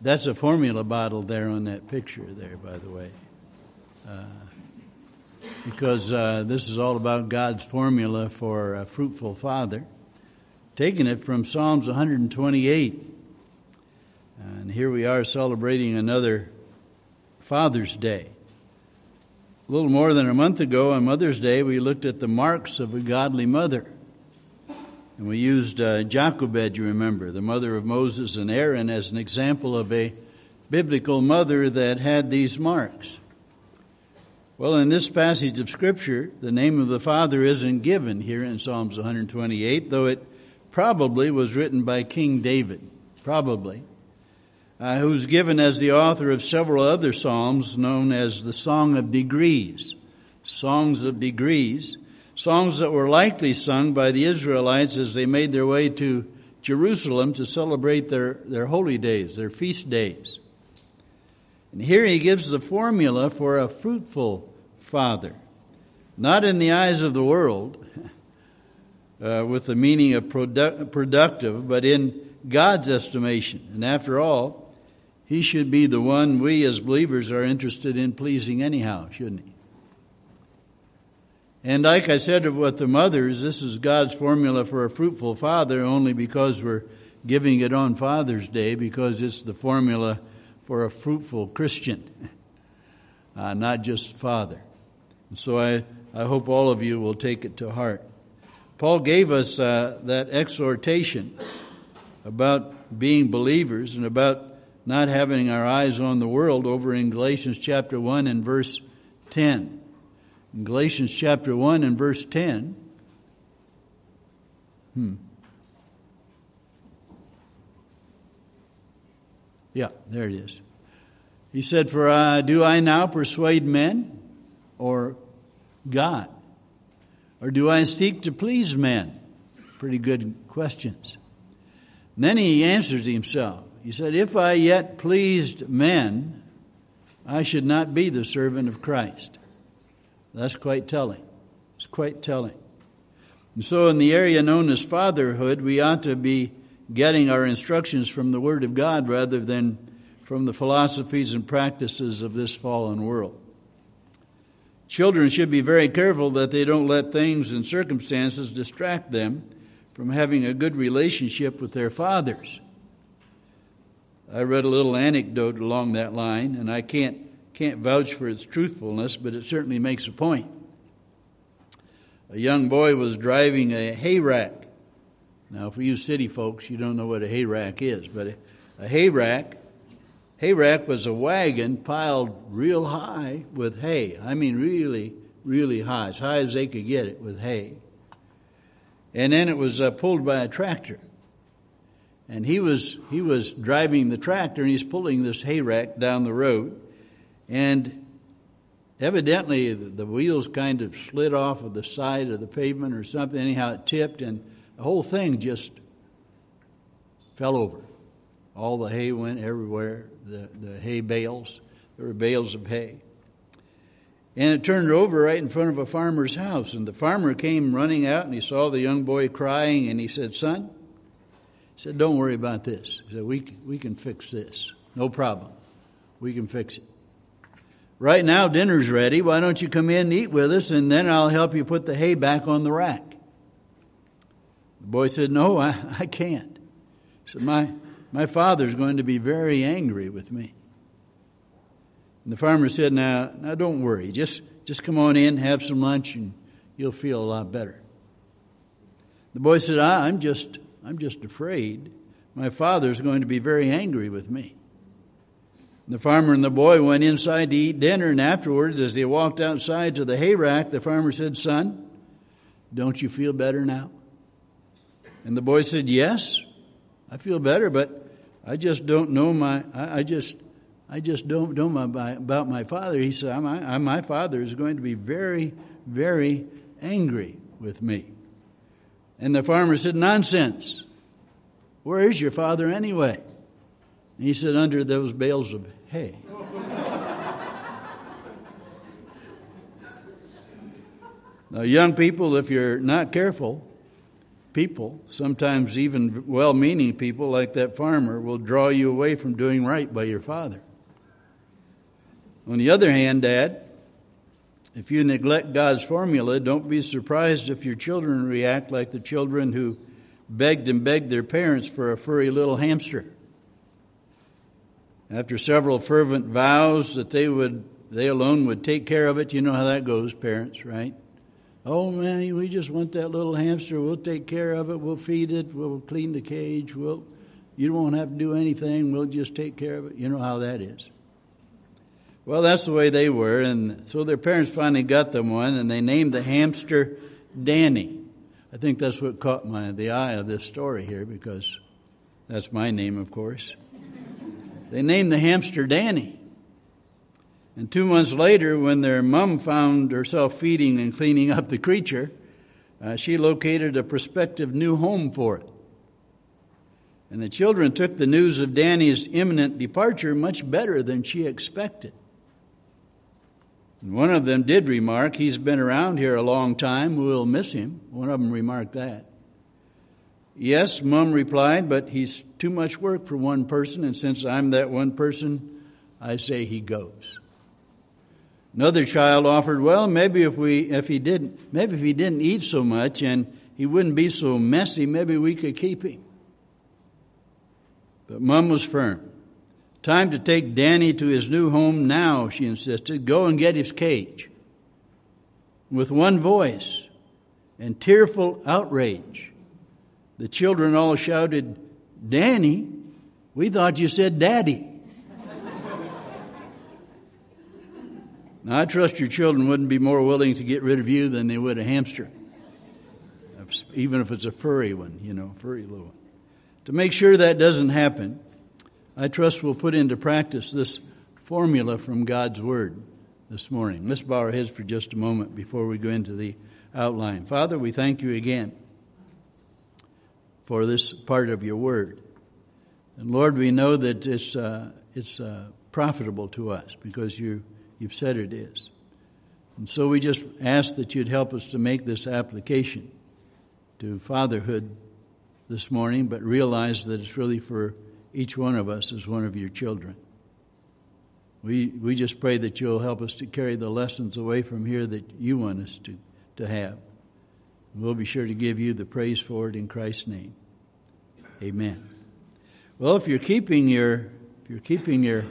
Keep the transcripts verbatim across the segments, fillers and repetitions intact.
That's a formula bottle there on that picture there, by the way. Uh, because uh, this is all about God's formula for a fruitful father. Taking it from Psalms one twenty-eight. And here we are celebrating another Father's Day. A little more than a month ago on Mother's Day, we looked at the marks of a godly mother. And we used uh, Jochebed, you remember, the mother of Moses and Aaron, as an example of a biblical mother that had these marks. Well, in this passage of Scripture, the name of the father isn't given here in Psalms one twenty-eight, though it probably was written by King David, probably, uh, who's given as the author of several other psalms known as the Song of Degrees, songs of degrees, songs that were likely sung by the Israelites as they made their way to Jerusalem to celebrate their, their holy days, their feast days. And here he gives the formula for a fruitful father, not in the eyes of the world, uh, with the meaning of produ- productive, but in God's estimation. And after all, he should be the one we as believers are interested in pleasing anyhow, shouldn't he? And like I said with the mothers, this is God's formula for a fruitful father only because we're giving it on Father's Day, because it's the formula for a fruitful Christian, uh, not just father. And so I, I hope all of you will take it to heart. Paul gave us uh, that exhortation about being believers and about not having our eyes on the world over in Galatians chapter one and verse ten. In Galatians chapter one and verse ten, hmm. Yeah, there it is. He said, For uh, do I now persuade men or God? Or do I seek to please men? Pretty good questions. And then he answers himself. He said, If I yet pleased men, I should not be the servant of Christ. That's quite telling. It's quite telling. And so in the area known as fatherhood, we ought to be getting our instructions from the Word of God rather than from the philosophies and practices of this fallen world. Children should be very careful that they don't let things and circumstances distract them from having a good relationship with their fathers. I read a little anecdote along that line, and I can't can't vouch for its truthfulness, but it certainly makes a point. A young boy was driving a hay rack. Now, for you city folks, you don't know what a hay rack is, but a, a hay rack, hay rack was a wagon piled real high with hay. I mean, really, really high, as high as they could get it with hay. And then it was uh, pulled by a tractor. And he was he was driving the tractor, and he's pulling this hay rack down the road. And evidently the, the wheels kind of slid off of the side of the pavement or something. Anyhow, it tipped, and the whole thing just fell over. All the hay went everywhere, the, the hay bales. There were bales of hay. And it turned over right in front of a farmer's house. And the farmer came running out, and he saw the young boy crying, and he said, Son, he said, don't worry about this. He said, we, we can fix this. No problem. We can fix it. Right now, dinner's ready. Why don't you come in and eat with us, and then I'll help you put the hay back on the rack. The boy said, no, I, I can't. He said, my, my father's going to be very angry with me. And the farmer said, now, now don't worry. Just, just come on in, have some lunch, and you'll feel a lot better. The boy said, I, I'm just, I'm just afraid my father's going to be very angry with me. The farmer and the boy went inside to eat dinner, and afterwards, as they walked outside to the hay rack, the farmer said, Son, don't you feel better now? And the boy said, yes, I feel better, but I just don't know my, I, I just, I just don't know my, about my father. He said, I'm, I'm, my father is going to be very, very angry with me. And the farmer said, nonsense. Where is your father anyway? And he said, under those bales of hay. Now, young people, if you're not careful, people, sometimes even well-meaning people like that farmer, will draw you away from doing right by your father. On the other hand, Dad, if you neglect God's formula, don't be surprised if your children react like the children who begged and begged their parents for a furry little hamster. After several fervent vows that they would, they alone would take care of it, you know how that goes, parents, right? Oh man, we just want that little hamster. We'll take care of it. We'll feed it. We'll clean the cage. We'll, you won't have to do anything. We'll just take care of it. You know how that is. Well, that's the way they were, and so their parents finally got them one, and they named the hamster Danny. I think that's what caught my the eye of this story here, because that's my name, of course. They named the hamster Danny. And two months later, when their mom found herself feeding and cleaning up the creature, uh, she located a prospective new home for it. And the children took the news of Danny's imminent departure much better than she expected. And one of them did remark, "He's been around here a long time. We'll miss him." One of them remarked that. "Yes," Mom replied, "but he's too much work for one person, and since I'm that one person, I say he goes." Another child offered, "Well, maybe if we, if he didn't, maybe if he didn't eat so much and he wouldn't be so messy, maybe we could keep him." But Mom was firm. "Time to take Danny to his new home now," she insisted. "Go and get his cage." With one voice and tearful outrage, the children all shouted, "Danny, we thought you said Daddy." Now, I trust your children wouldn't be more willing to get rid of you than they would a hamster, even if it's a furry one, you know, furry little one. To make sure that doesn't happen, I trust we'll put into practice this formula from God's Word this morning. Let's bow our heads for just a moment before we go into the outline. Father, we thank you again for this part of your Word. And Lord, we know that it's uh, it's uh, profitable to us because you You've said it is. And so we just ask that you'd help us to make this application to fatherhood this morning, but realize that it's really for each one of us as one of your children. We we just pray that you'll help us to carry the lessons away from here that you want us to, to have. We'll be sure to give you the praise for it in Christ's name. Amen. Well, if you're keeping your if you're keeping your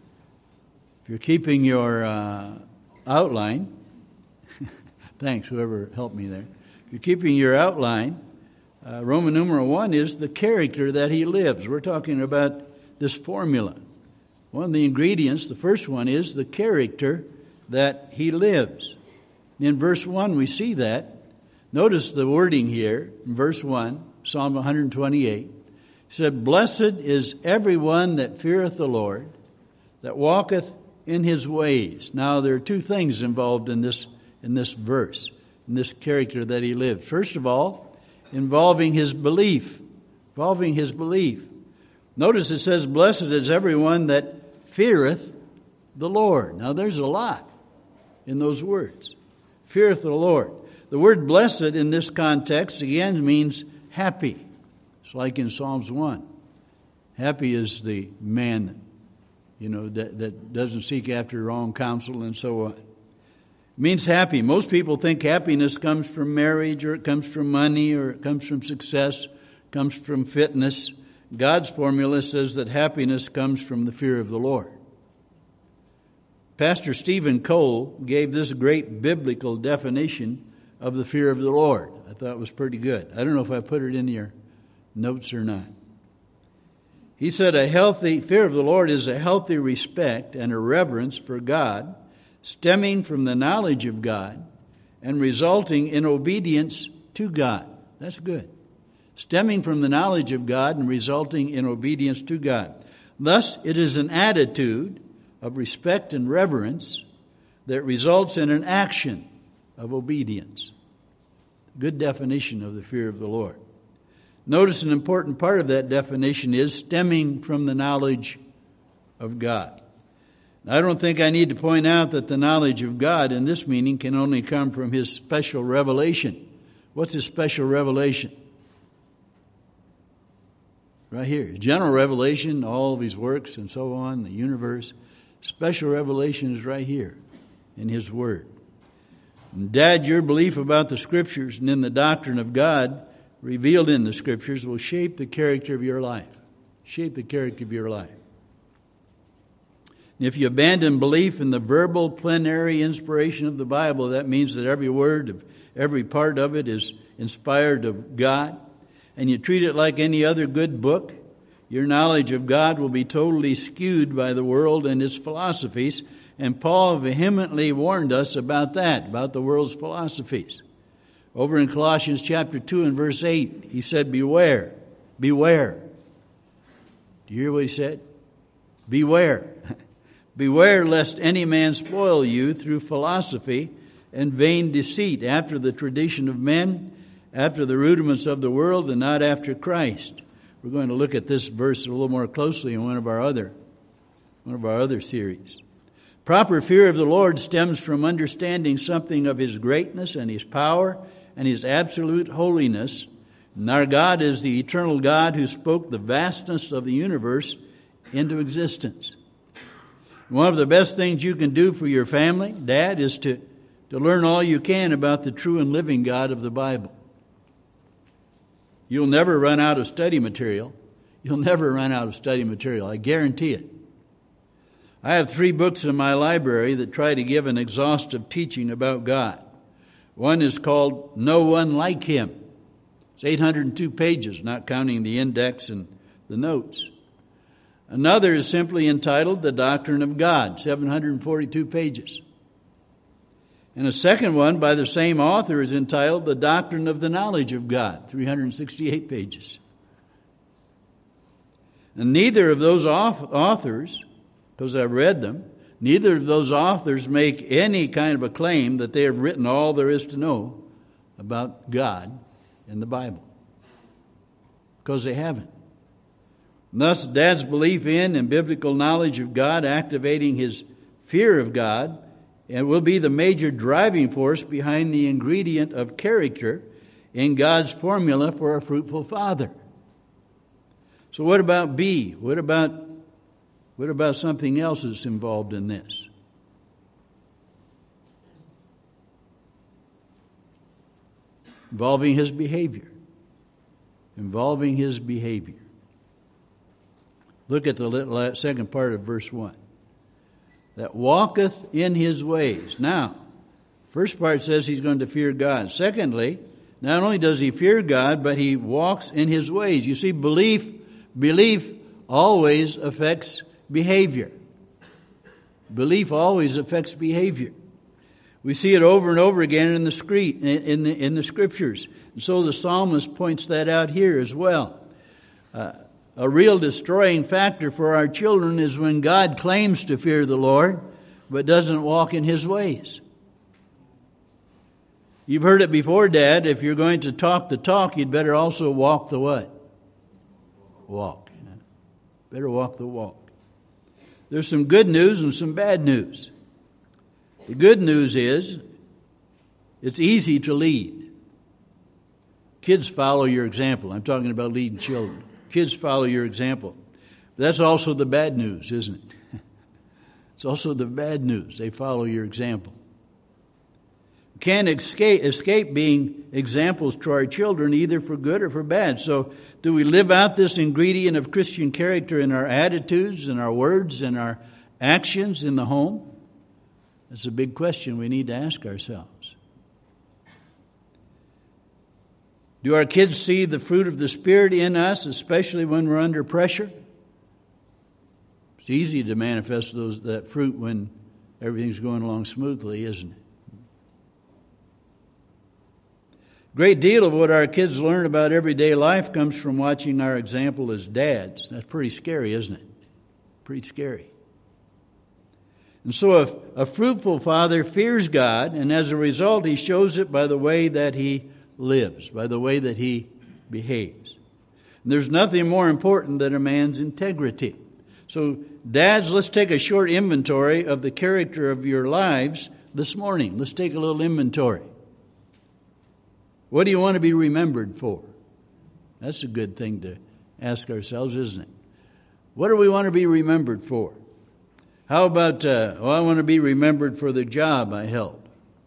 If you're keeping your uh, outline, thanks, whoever helped me there. If you're keeping your outline, uh, Roman numeral one is the character that he lives. We're talking about this formula. One of the ingredients, the first one, is the character that he lives. In verse one, we see that. Notice the wording here in verse one, Psalm one twenty-eight. It said, "Blessed is everyone that feareth the Lord, that walketh in his ways." Now, there are two things involved in this in this verse, in this character that he lived. First of all, involving his belief, involving his belief. Notice it says, "Blessed is everyone that feareth the Lord." Now, there's a lot in those words. Feareth the Lord. The word blessed in this context, again, means happy. It's like in Psalms one. Happy is the man you know, that, that doesn't seek after wrong counsel and so on. It means happy. Most people think happiness comes from marriage, or it comes from money, or it comes from success, comes from fitness. God's formula says that happiness comes from the fear of the Lord. Pastor Stephen Cole gave this great biblical definition of the fear of the Lord. I thought it was pretty good. I don't know if I put it in your notes or not. He said, a healthy fear of the Lord is a healthy respect and a reverence for God, stemming from the knowledge of God and resulting in obedience to God. That's good. Stemming from the knowledge of God and resulting in obedience to God. Thus, it is an attitude of respect and reverence that results in an action of obedience. Good definition of the fear of the Lord. Notice an important part of that definition is stemming from the knowledge of God. I don't think I need to point out that the knowledge of God in this meaning can only come from His special revelation. What's His special revelation? Right here. General revelation, all of his works and so on, the universe. Special revelation is right here in his word. And Dad, your belief about the Scriptures and in the doctrine of God revealed in the Scriptures will shape the character of your life. Shape the character of your life. And if you abandon belief in the verbal plenary inspiration of the Bible, that means that every word of every part of it is inspired of God, and you treat it like any other good book, your knowledge of God will be totally skewed by the world and its philosophies. And Paul vehemently warned us about that, about the world's philosophies. Over in Colossians chapter two and verse eight, he said, beware, beware. Do you hear what he said? Beware. Beware lest any man spoil you through philosophy and vain deceit, after the tradition of men, after the rudiments of the world, and not after Christ. We're going to look at this verse a little more closely in one of our other, one of our other series. Proper fear of the Lord stems from understanding something of His greatness and His power and His absolute holiness. And our God is the eternal God who spoke the vastness of the universe into existence. One of the best things you can do for your family, Dad, is to, to learn all you can about the true and living God of the Bible. You'll never run out of study material. You'll never run out of study material. I guarantee it. I have three books in my library that try to give an exhaustive teaching about God. One is called No One Like Him. It's eight hundred two pages, not counting the index and the notes. Another is simply entitled The Doctrine of God, seven hundred forty-two pages. And a second one by the same author is entitled The Doctrine of the Knowledge of God, three hundred sixty-eight pages. And neither of those authors, because I've read them, neither of those authors make any kind of a claim that they have written all there is to know about God in the Bible. Because they haven't. And thus, Dad's belief in and biblical knowledge of God, activating his fear of God, and will be the major driving force behind the ingredient of character in God's formula for a fruitful father. So what about B? What about, what about something else that's involved in this? Involving his behavior. Involving his behavior. Look at the second part of verse one. That walketh in his ways. Now, first part says he's going to fear God. Secondly, not only does he fear God, but he walks in his ways. You see, belief, belief always affects behavior. Belief always affects behavior. We see it over and over again in the script, in the, in the scriptures. And so the psalmist points that out here as well. Uh, A real destroying factor for our children is when God claims to fear the Lord, but doesn't walk in His ways. You've heard it before, Dad. If you're going to talk the talk, you'd better also walk the what? Walk. You know? Better walk the walk. There's some good news and some bad news. The good news is it's easy to lead. Kids follow your example. I'm talking about leading children. Kids follow your example. That's also the bad news, isn't it? It's also the bad news. They follow your example. Can't escape, escape being examples to our children, either for good or for bad. So do we live out this ingredient of Christian character in our attitudes, in our words, in our actions in the home? That's a big question we need to ask ourselves. Do our kids see the fruit of the Spirit in us, especially when we're under pressure? It's easy to manifest those that fruit when everything's going along smoothly, isn't it? Great deal of what our kids learn about everyday life comes from watching our example as dads. That's pretty scary, isn't it? Pretty scary. And so if a fruitful father fears God, and as a result he shows it by the way that he lives, by the way that he behaves. And there's nothing more important than a man's integrity. So, dads, let's take a short inventory of the character of your lives this morning. Let's take a little inventory. What do you want to be remembered for? That's a good thing to ask ourselves, isn't it? What do we want to be remembered for? How about, uh, oh, I want to be remembered for the job I held.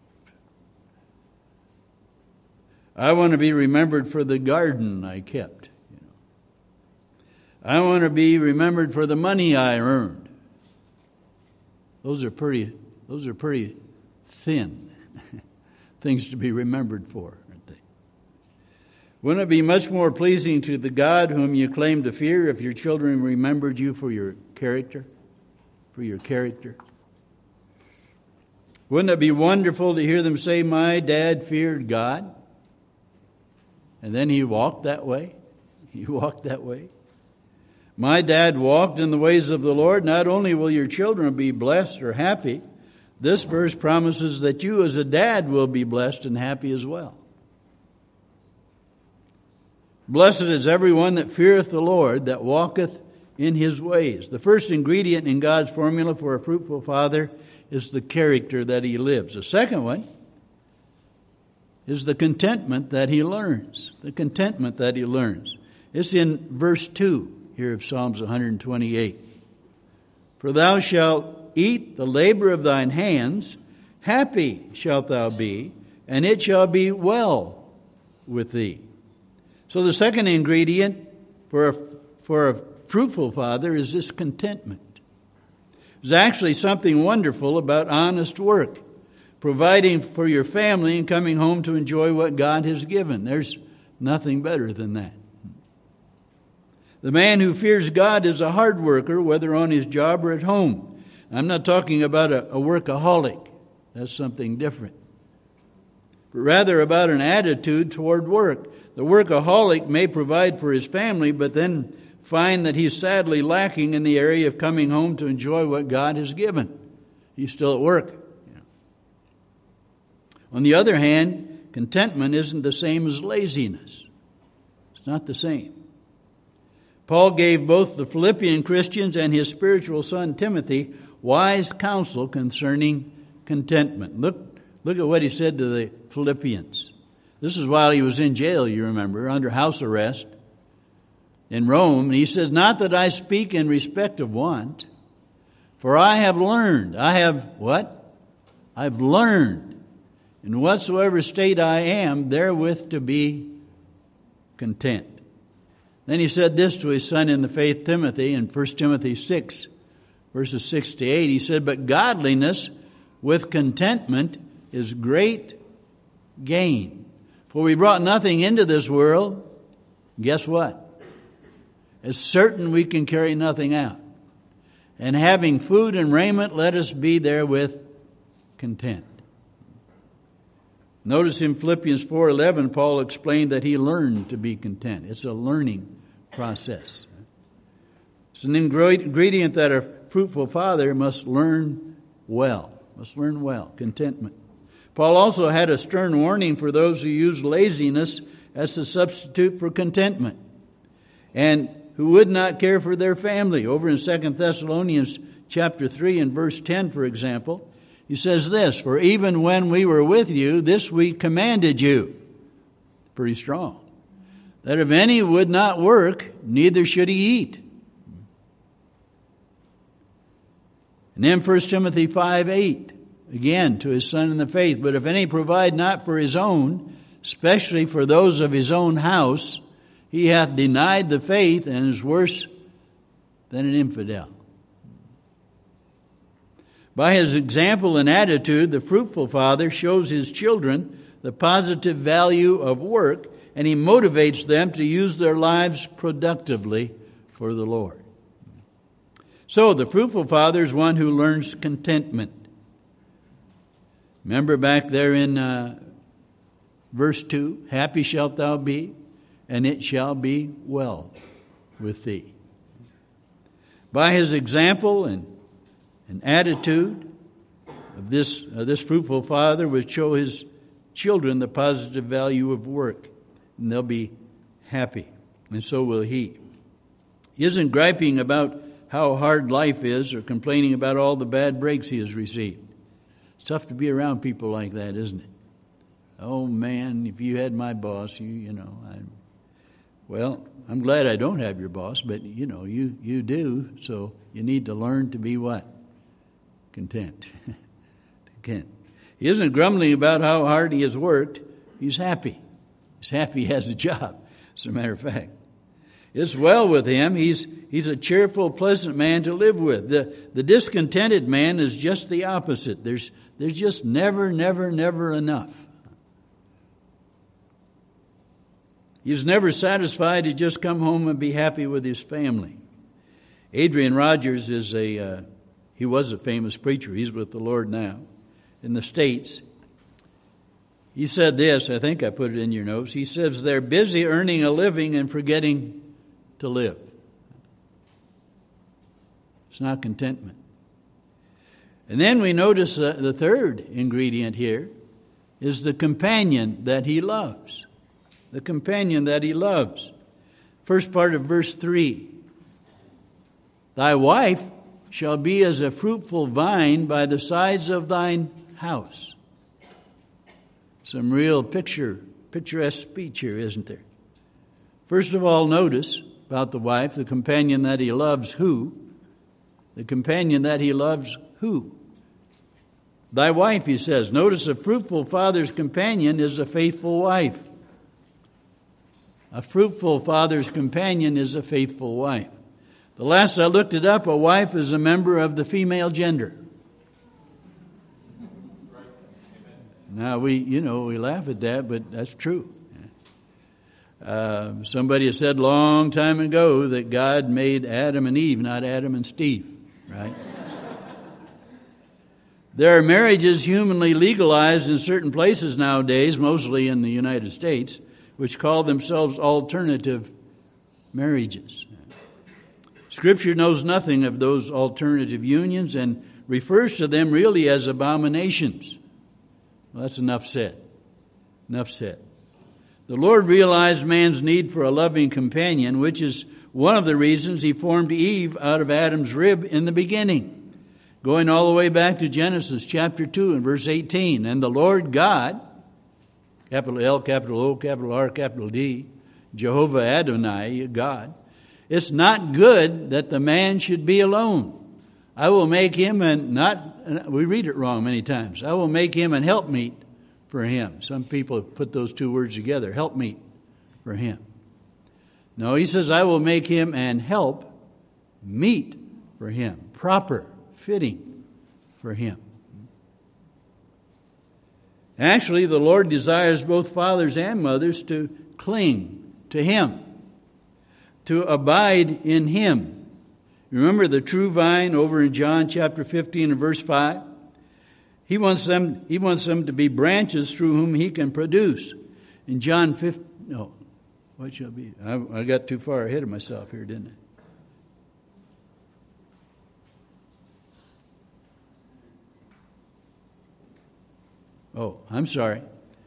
I want to be remembered for the garden I kept. You know. I want to be remembered for the money I earned. Those are pretty, those are pretty thin things to be remembered for, aren't they? Wouldn't it be much more pleasing to the God whom you claim to fear if your children remembered you for your character? For your character? Wouldn't it be wonderful to hear them say, my dad feared God? And then he walked that way. He walked that way. My dad walked in the ways of the Lord. Not only will your children be blessed or happy, this verse promises that you as a dad will be blessed and happy as well. Blessed is everyone that feareth the Lord, that walketh in his ways. The first ingredient in God's formula for a fruitful father is the character that he lives. The second one is the contentment that he learns. The contentment that he learns. It's in verse two here of Psalms one twenty-eight. For thou shalt eat the labor of thine hands, happy shalt thou be, and it shall be well with thee. So the second ingredient for a, for a fruitful father is this contentment. There's actually something wonderful about honest work, providing for your family and coming home to enjoy what God has given. There's nothing better than that. The man who fears God is a hard worker, whether on his job or at home. I'm not talking about a, a workaholic. That's something different. But rather about an attitude toward work. The workaholic may provide for his family, but then find that he's sadly lacking in the area of coming home to enjoy what God has given. He's still at work. On the other hand, contentment isn't the same as laziness. It's not the same. Paul gave both the Philippian Christians and his spiritual son Timothy wise counsel concerning contentment. Look, look at what he said to the Philippians. This is while he was in jail, you remember, under house arrest in Rome. And he says, not that I speak in respect of want, for I have learned. I have what? I've learned in whatsoever state I am, therewith to be content. Then he said this to his son in the faith, Timothy, in First Timothy six, verses six to eight. He said, but godliness with contentment is great gain. For we brought nothing into this world. Guess what? It's certain we can carry nothing out. And having food and raiment, let us be therewith content. Notice in Philippians four eleven, Paul explained that he learned to be content. It's a learning process. It's an ingredient that a fruitful father must learn well. Must learn well. Contentment. Paul also had a stern warning for those who use laziness as a substitute for contentment, and who would not care for their family. Over in Second Thessalonians chapter three and verse ten, for example, he says this, for even when we were with you, this we commanded you. Pretty strong. That if any would not work, neither should he eat. And then First Timothy five eight, again to his son in the faith. But if any provide not for his own, especially for those of his own house, he hath denied the faith and is worse than an infidel. By his example and attitude, the fruitful father shows his children the positive value of work, and he motivates them to use their lives productively for the Lord. So the fruitful father is one who learns contentment. Remember back there in uh, verse two, happy shalt thou be, and it shall be well with thee. By his example and an attitude of this, uh, this fruitful father would show his children the positive value of work, and they'll be happy, and so will he. He isn't griping about how hard life is or complaining about all the bad breaks he has received. It's tough to be around people like that, isn't it? Oh man, if you had my boss, you you know. I, Well, I'm glad I don't have your boss, but you know, you, you do, so you need to learn to be what? Content. Content. He isn't grumbling about how hard he has worked. He's happy. He's happy he has a job, as a matter of fact. It's well with him. He's he's a cheerful, pleasant man to live with. The the discontented man is just the opposite. There's there's just never, never, never enough. He's never satisfied to just come home and be happy with his family. Adrian Rogers is a uh, he was a famous preacher. He's with the Lord now in the States. He said this, I think I put it in your notes. He says they're busy earning a living and forgetting to live. It's not contentment. And then we notice uh, the third ingredient here is the companion that he loves. The companion that he loves. First part of verse three. Thy wife shall be as a fruitful vine by the sides of thine house. Some real picture, picturesque speech here, isn't there? First of all, notice about the wife, the companion that he loves who? The companion that he loves who? Thy wife, he says. Notice a fruitful father's companion is a faithful wife. A fruitful father's companion is a faithful wife. The last I looked it up, a wife is a member of the female gender. Now, we, you know, we laugh at that, but that's true. Uh, somebody has said long time ago that God made Adam and Eve, not Adam and Steve, right? There are marriages humanly legalized in certain places nowadays, mostly in the United States, which call themselves alternative marriages. Scripture knows nothing of those alternative unions and refers to them really as abominations. Well, that's enough said. Enough said. The Lord realized man's need for a loving companion, which is one of the reasons he formed Eve out of Adam's rib in the beginning. Going all the way back to Genesis chapter two and verse eighteen. And the Lord God, capital L, capital O, capital R, capital D, Jehovah Adonai, God, it's not good that the man should be alone. I will make him and not, we read it wrong many times. I will make him an helpmeet for him. Some people put those two words together, helpmeet for him. No, he says, I will make him an help meet for him. Proper, fitting for him. Actually, the Lord desires both fathers and mothers to cling to him, to abide in him. Remember the true vine over in John chapter fifteen and verse five? He wants them, he wants them to be branches through whom he can produce. In John fifteen, no, what shall be? I, I got too far ahead of myself here, didn't I? Oh, I'm sorry.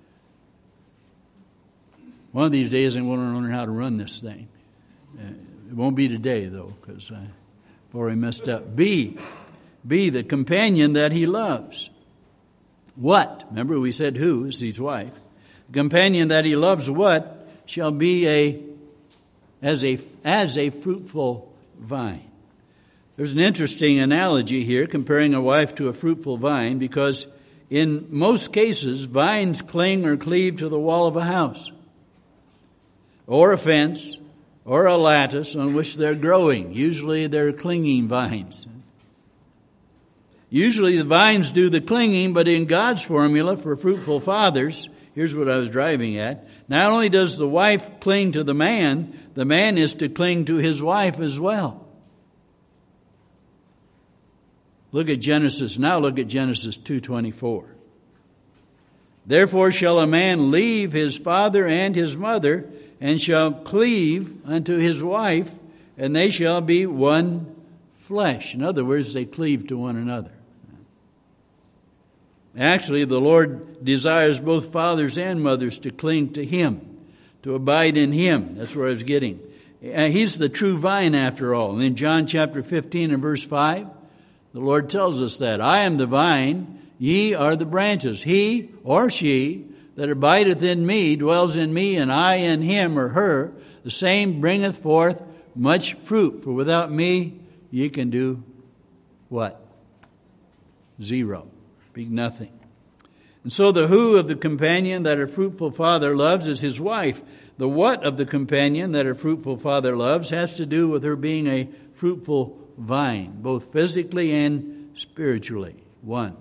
One of these days I'm going to learn how to run this thing. Uh, it won't be today, though, because I've already messed up. B, B, the companion that he loves. What? Remember we said who is his wife. The companion that he loves what shall be a as a as a fruitful vine. There's an interesting analogy here comparing a wife to a fruitful vine, because in most cases vines cling or cleave to the wall of a house or a fence or a lattice on which they're growing. Usually they're clinging vines. Usually the vines do the clinging, but in God's formula for fruitful fathers, here's what I was driving at. Not only does the wife cling to the man, the man is to cling to his wife as well. Look at Genesis. Now look at Genesis two twenty-four. Therefore shall a man leave his father and his mother, and shall cleave unto his wife, and they shall be one flesh. In other words, they cleave to one another. Actually, the Lord desires both fathers and mothers to cling to him, to abide in him. That's where I was getting. He's the true vine after all. And in John chapter fifteen and verse five, the Lord tells us that. I am the vine, ye are the branches. He or she that abideth in me dwells in me, and I in him or her. the same bringeth forth much fruit. For without me, ye can do what? Zero. Be nothing. And so the who of the companion that a fruitful father loves is his wife. The what of the companion that a fruitful father loves has to do with her being a fruitful vine, both physically and spiritually. One.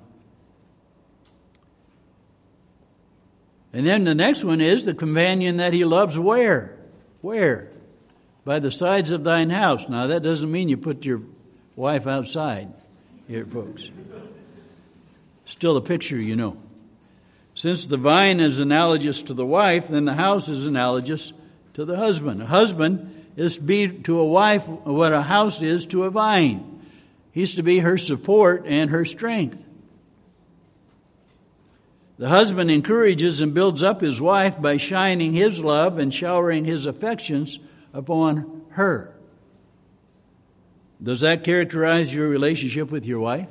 And then the next one is the companion that he loves where? Where? By the sides of thine house. Now that doesn't mean you put your wife outside here, folks. Still a picture, you know. Since the vine is analogous to the wife, then the house is analogous to the husband. A husband is to be to a wife what a house is to a vine. He's to be her support and her strength. The husband encourages and builds up his wife by shining his love and showering his affections upon her. Does that characterize your relationship with your wife?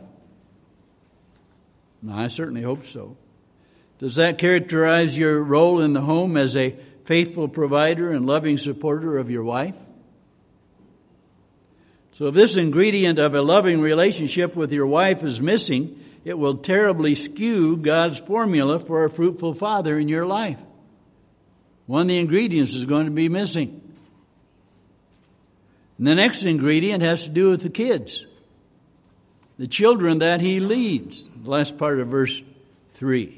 No, I certainly hope so. Does that characterize your role in the home as a faithful provider and loving supporter of your wife? So if this ingredient of a loving relationship with your wife is missing, it will terribly skew God's formula for a fruitful father in your life. One of the ingredients is going to be missing. And the next ingredient has to do with the kids. The children that he leads. The last part of verse three.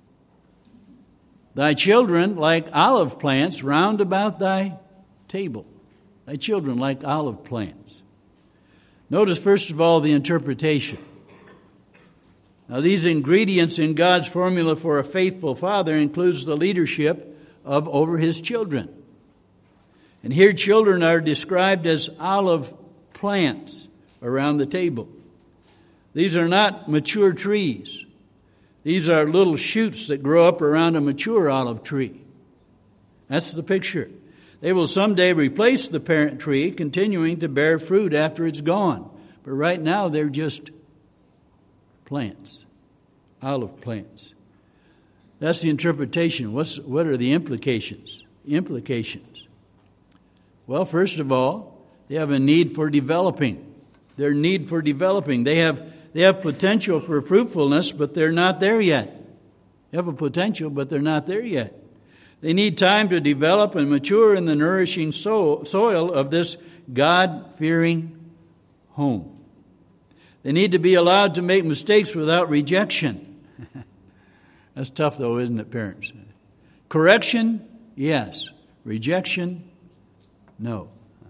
Thy children like olive plants round about thy table. Thy children like olive plants. Notice first of all the interpretation. Now these ingredients in God's formula for a faithful father includes the leadership of over his children. And here children are described as olive plants around the table. These are not mature trees. These are little shoots that grow up around a mature olive tree. That's the picture. They will someday replace the parent tree, continuing to bear fruit after it's gone. But right now they're just plants, olive plants. That's the interpretation. What's, what are the implications? Implications. Well, first of all, they have a need for developing. Their need for developing. They have They have potential for fruitfulness, but they're not there yet. They have a potential, but they're not there yet. They need time to develop and mature in the nourishing soil of this God-fearing home. They need to be allowed to make mistakes without rejection. That's tough, though, isn't it, parents? Correction, yes. Rejection, no.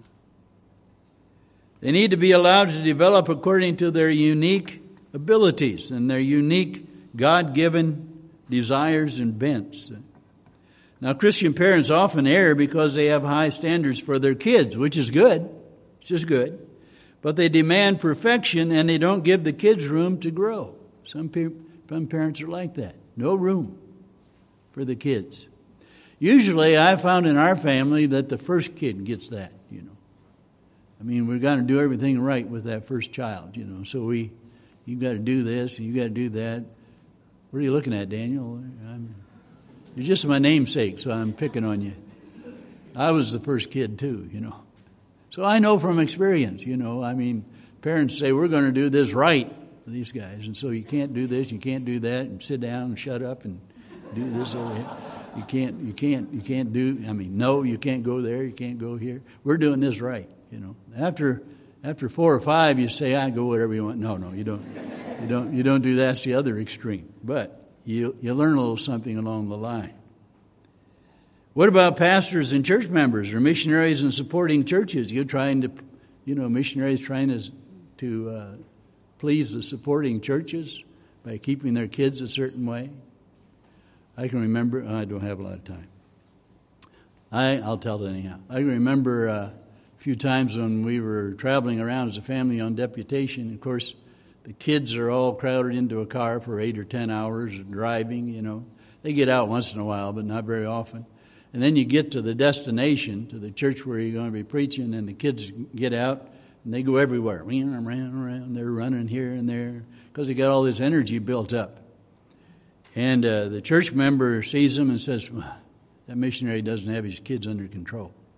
They need to be allowed to develop according to their unique abilities and their unique God-given desires and bents. Now, Christian parents often err because they have high standards for their kids, which is good, which is good. But they demand perfection and they don't give the kids room to grow. Some, pe- some parents are like that. No room for the kids. Usually, I found in our family that the first kid gets that, you know. I mean, we've got to do everything right with that first child, you know. So we, you got to do this, you got to do that. What are you looking at, Daniel? I'm, you're just my namesake, so I'm picking on you. I was the first kid too, you know. So I know from experience, you know. I mean, parents say we're going to do this right for these guys, and so you can't do this, you can't do that, and sit down and shut up and do this over here. You can't, you can't, you can't do. I mean, no, you can't go there, you can't go here. We're doing this right. You know, after after four or five, you say, "I go whatever you want." No, no, you don't. You don't. You don't do that. That's the other extreme. But you you learn a little something along the line. What about pastors and church members or missionaries and supporting churches? You're trying to, you know, missionaries trying to to uh, please the supporting churches by keeping their kids a certain way. I can remember. I don't have a lot of time. I I'll tell it anyhow. I can remember. Uh, few times when we were traveling around as a family on deputation. Of course, the kids are all crowded into a car for eight or ten hours driving, you know. They get out once in a while, but not very often. And then you get to the destination, to the church where you're going to be preaching, and the kids get out, and they go everywhere. Around, around, they're running here and there because they got all this energy built up. And uh, the church member sees them and says, well, that missionary doesn't have his kids under control, you know.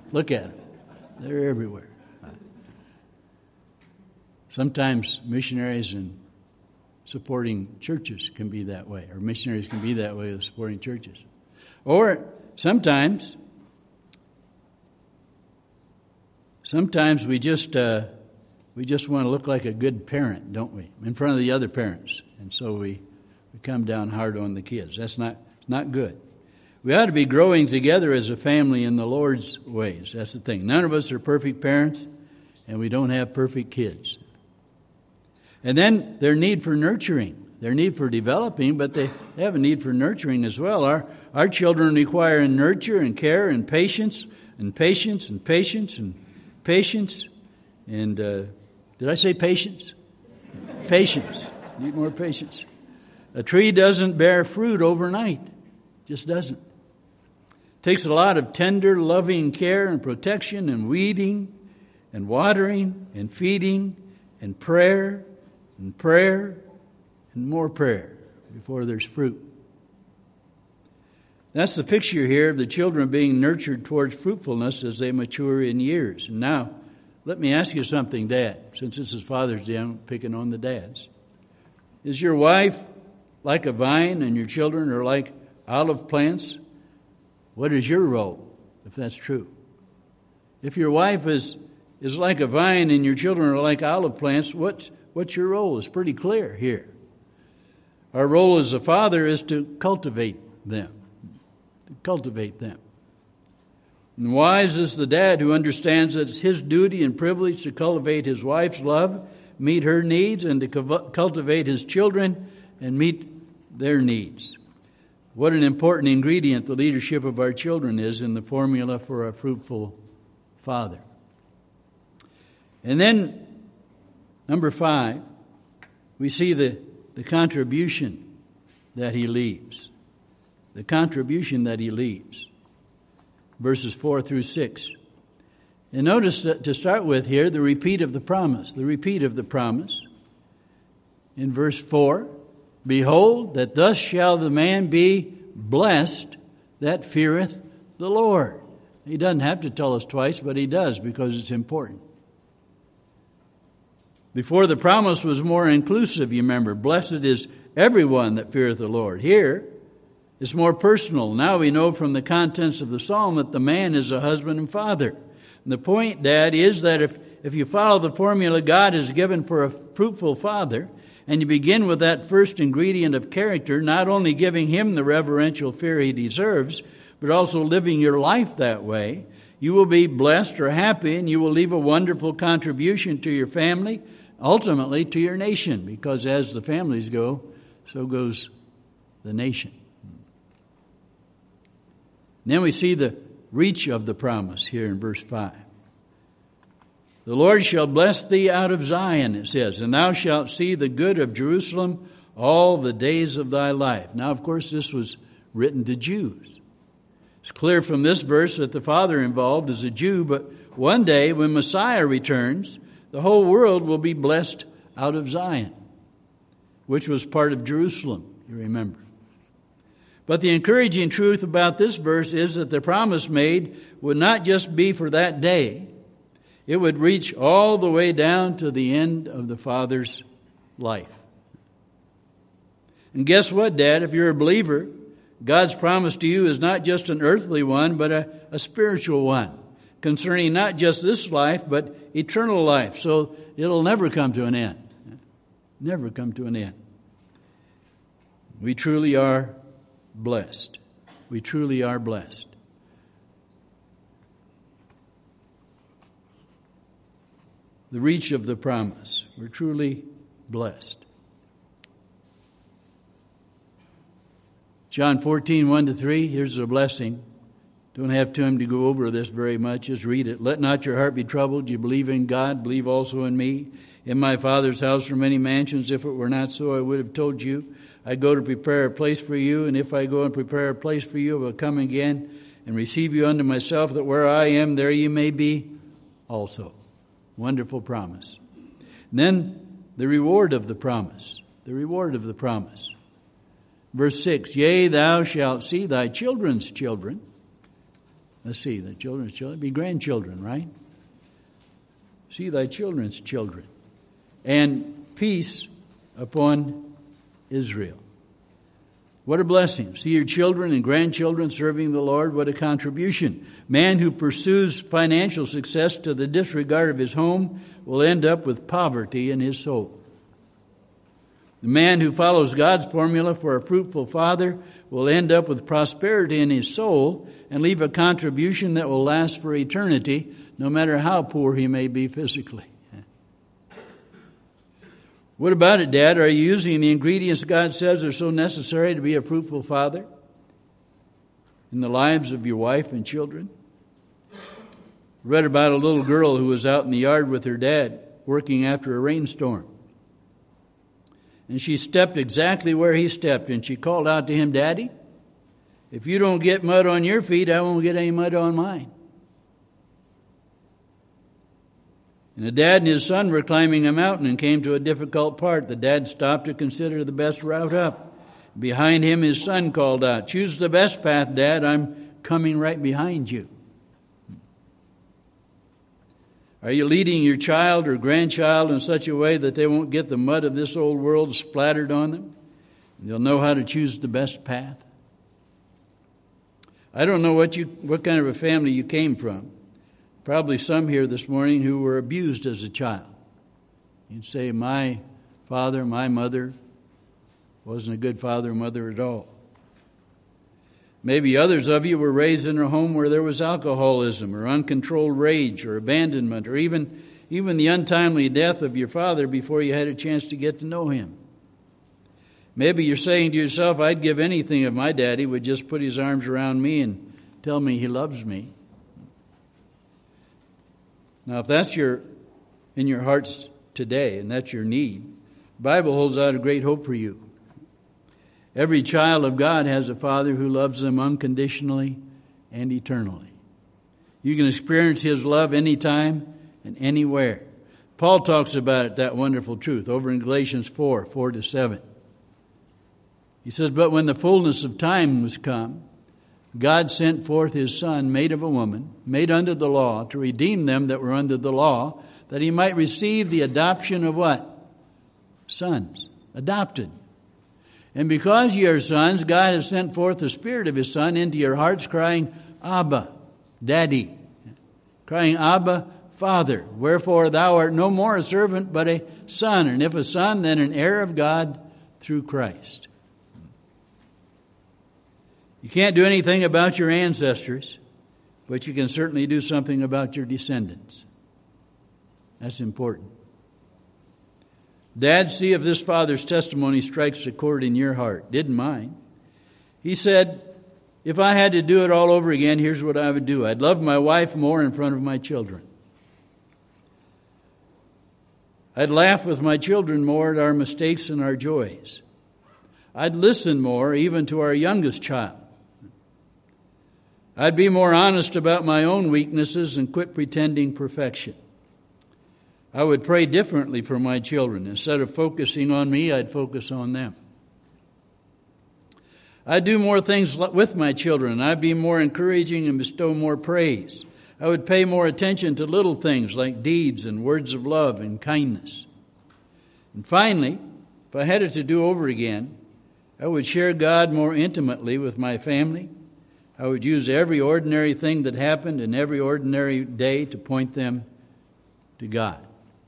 Look at them. They're everywhere. Sometimes missionaries and supporting churches can be that way, or missionaries can be that way with supporting churches. Or sometimes, sometimes we just uh, we just want to look like a good parent, don't we, in front of the other parents, and so we, we come down hard on the kids. That's not not good. We ought to be growing together as a family in the Lord's ways. That's the thing. None of us are perfect parents, and we don't have perfect kids. And then their need for nurturing, their need for developing, but they have a need for nurturing as well. Our our children require nurture and care and patience and patience and patience and patience. And uh, did I say patience? Patience. Need more patience. A tree doesn't bear fruit overnight. Just doesn't. It takes a lot of tender, loving care and protection and weeding and watering and feeding and prayer and prayer and more prayer before there's fruit. That's the picture here of the children being nurtured towards fruitfulness as they mature in years. And now, let me ask you something, Dad, since this is Father's Day, I'm picking on the dads. Is your wife like a vine and your children are like olive plants? What is your role, if that's true? If your wife is is like a vine and your children are like olive plants, what's, what's your role? It's pretty clear here. Our role as a father is to cultivate them. To cultivate them. And wise is the dad who understands that it's his duty and privilege to cultivate his wife's love, meet her needs, and to cultivate his children and meet their needs. What an important ingredient the leadership of our children is in the formula for a fruitful father. And then, number five, we see the, the contribution that he leaves. The contribution that he leaves. Verses four through six. And notice that to start with here, the repeat of the promise. The repeat of the promise. In verse four, behold, that thus shall the man be blessed that feareth the Lord. He doesn't have to tell us twice, but he does because it's important. Before, the promise was more inclusive, you remember. Blessed is everyone that feareth the Lord. Here, it's more personal. Now we know from the contents of the psalm that the man is a husband and father. And the point, Dad, is that if, if you follow the formula God has given for a fruitful father, and you begin with that first ingredient of character, not only giving him the reverential fear he deserves, but also living your life that way, you will be blessed or happy, and you will leave a wonderful contribution to your family, ultimately to your nation, because as the families go, so goes the nation. And then we see the reach of the promise here in verse five. The Lord shall bless thee out of Zion, it says, and thou shalt see the good of Jerusalem all the days of thy life. Now, of course, this was written to Jews. It's clear from this verse that the father involved is a Jew, but one day when Messiah returns, the whole world will be blessed out of Zion, which was part of Jerusalem, you remember. But the encouraging truth about this verse is that the promise made would not just be for that day. It would reach all the way down to the end of the Father's life. And guess what, Dad? If you're a believer, God's promise to you is not just an earthly one, but a, a spiritual one, concerning not just this life, but eternal life. So it'll never come to an end. Never come to an end. We truly are blessed. We truly are blessed. The reach of the promise. We're truly blessed. John fourteen, one to three, here's a blessing. Don't have time to go over this very much. Just read it. Let not your heart be troubled. You believe in God, believe also in me. In my Father's house are many mansions. If it were not so, I would have told you. I go to prepare a place for you, and if I go and prepare a place for you, I will come again and receive you unto myself, that where I am, there you may be also. Wonderful promise. And then the reward of the promise. The reward of the promise. Verse six, yea, thou shalt see thy children's children. let's see, the children's children, be grandchildren, right? See thy children's children. And peace upon Israel. What a blessing. See your children and grandchildren serving the Lord. What a contribution. Man who pursues financial success to the disregard of his home will end up with poverty in his soul. The man who follows God's formula for a fruitful father will end up with prosperity in his soul and leave a contribution that will last for eternity, no matter how poor he may be physically. What about it, Dad? Are you using the ingredients God says are so necessary to be a fruitful father in the lives of your wife and children? I read about a little girl who was out in the yard with her dad working after a rainstorm. And she stepped exactly where he stepped, and she called out to him, "Daddy, if you don't get mud on your feet, I won't get any mud on mine." And the dad and his son were climbing a mountain and came to a difficult part. The dad stopped to consider the best route up. Behind him, his son called out, "Choose the best path, Dad. I'm coming right behind you." Are you leading your child or grandchild in such a way that they won't get the mud of this old world splattered on them? And they'll know how to choose the best path? I don't know what you, what kind of a family you came from. Probably some here this morning who were abused as a child. You'd say, my father, my mother wasn't a good father or mother at all. Maybe others of you were raised in a home where there was alcoholism or uncontrolled rage or abandonment or even, even the untimely death of your father before you had a chance to get to know him. Maybe you're saying to yourself, I'd give anything if my daddy would just put his arms around me and tell me he loves me. Now, if that's your in your hearts today, and that's your need, the Bible holds out a great hope for you. Every child of God has a Father who loves them unconditionally and eternally. You can experience His love anytime and anywhere. Paul talks about it, that wonderful truth, over in Galatians four, four to seven. He says, "But when the fullness of time was come, God sent forth His Son, made of a woman, made under the law, to redeem them that were under the law, that He might receive the adoption of" what? Sons. Adopted. "And because ye are sons, God has sent forth the Spirit of His Son into your hearts, crying, Abba, Daddy." Crying, Abba, Father. "Wherefore thou art no more a servant, but a son. And if a son, then an heir of God through Christ." You can't do anything about your ancestors, but you can certainly do something about your descendants. That's important. Dad, see if this father's testimony strikes a chord in your heart. Didn't mine. He said, if I had to do it all over again, here's what I would do. I'd love my wife more in front of my children. I'd laugh with my children more at our mistakes and our joys. I'd listen more even to our youngest child. I'd be more honest about my own weaknesses and quit pretending perfection. I would pray differently for my children. Instead of focusing on me, I'd focus on them. I'd do more things with my children. I'd be more encouraging and bestow more praise. I would pay more attention to little things like deeds and words of love and kindness. And finally, if I had it to do over again, I would share God more intimately with my family. I would use every ordinary thing that happened in every ordinary day to point them to God.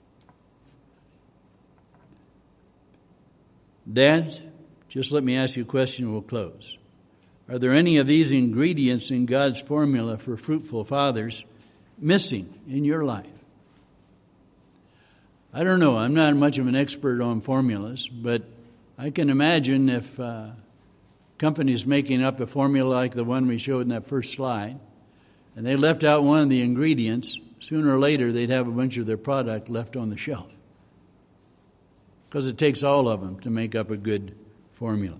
Dads, just let me ask you a question and we'll close. Are there any of these ingredients in God's formula for fruitful fathers missing in your life? I don't know. I'm not much of an expert on formulas, but I can imagine if uh, companies making up a formula like the one we showed in that first slide, and they left out one of the ingredients, sooner or later they'd have a bunch of their product left on the shelf. Because it takes all of them to make up a good formula.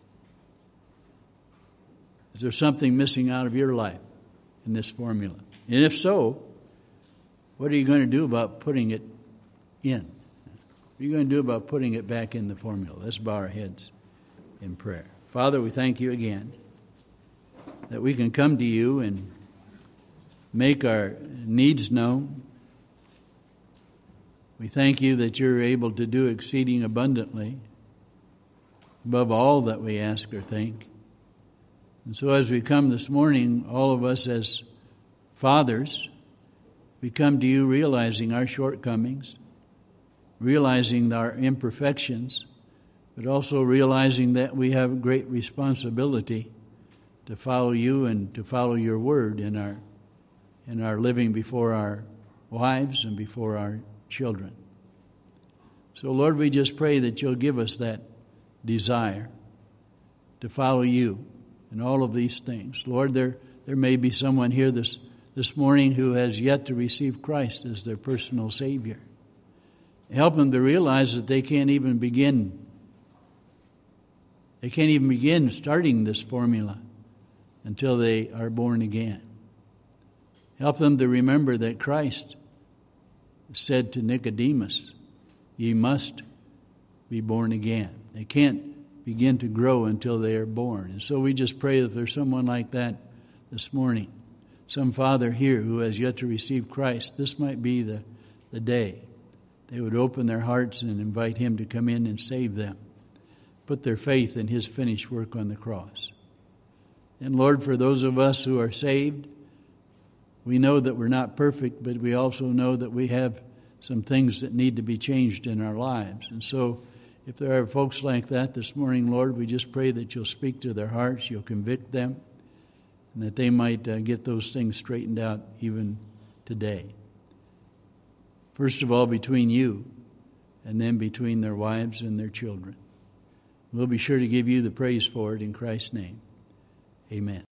Is there something missing out of your life in this formula? And if so, what are you going to do about putting it in? What are you going to do about putting it back in the formula? Let's bow our heads in prayer. Father, we thank you again that we can come to you and make our needs known. We thank you that you're able to do exceeding abundantly above all that we ask or think. And so as we come this morning, all of us as fathers, we come to you realizing our shortcomings, realizing our imperfections, but also realizing that we have a great responsibility to follow you and to follow your word in our in our living before our wives and before our children. So, Lord, we just pray that you'll give us that desire to follow you in all of these things. Lord, there there may be someone here this, this morning who has yet to receive Christ as their personal Savior. Help them to realize that they can't even begin They can't even begin starting this formula until they are born again. Help them to remember that Christ said to Nicodemus, ye must be born again. They can't begin to grow until they are born. And so we just pray that there's someone like that this morning, some father here who has yet to receive Christ, this might be the, the day they would open their hearts and invite him to come in and save them. Put their faith in his finished work on the cross. And Lord, for those of us who are saved, we know that we're not perfect, but we also know that we have some things that need to be changed in our lives. And so if there are folks like that this morning, Lord, we just pray that you'll speak to their hearts, you'll convict them, and that they might uh, get those things straightened out even today. First of all, between you, and then between their wives and their children. We'll be sure to give you the praise for it in Christ's name. Amen.